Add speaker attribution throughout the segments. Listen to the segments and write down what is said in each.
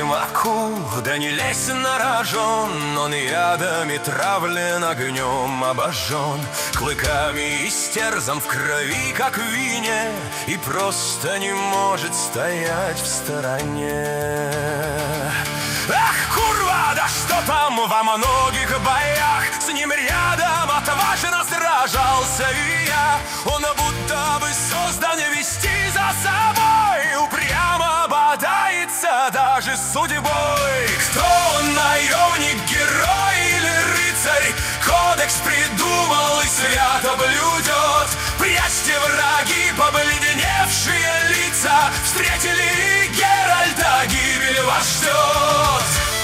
Speaker 1: ведьмаку, да не лезь на рожон. Он ядами травлен, огнем обожжен, клыками истерзан в крови, как в вине, и просто не может стоять в стороне. Ах, курва, да что там во многих боях с ним рядом отважно сражался и я. Он будто бы создан вести за собой, упрямо бодается даже с судьбой. Кто он, наемник, герой или рыцарь? Кодекс придумал и свято блюдет. Прячьте, враги, побледневшие лица, встретили Геральта, гибель вас ждет.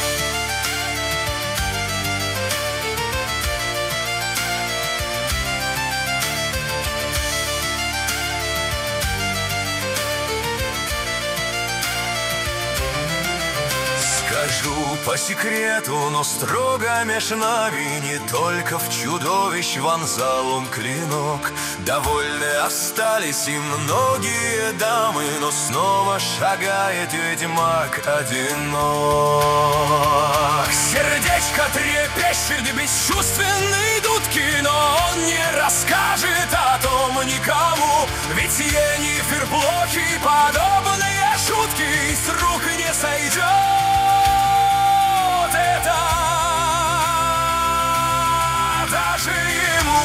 Speaker 1: Скажу по секрету, но строго меж нами, не только в чудовищ вонзал он клинок. Довольны остались и многие дамы, но снова шагает ведьмак одинок. Сердечко трепещет бесчувственные дудки, но он не расскажет о том никому. Ведь Йеннифер плохи подобные шутки, и с рук не сойдет. Это даже ему.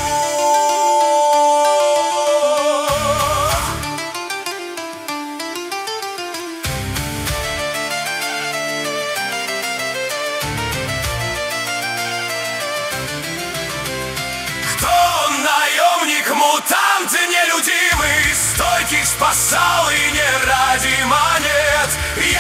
Speaker 1: Кто он, наемник, мутант нелюдимый, стойких спасал и не ради монет.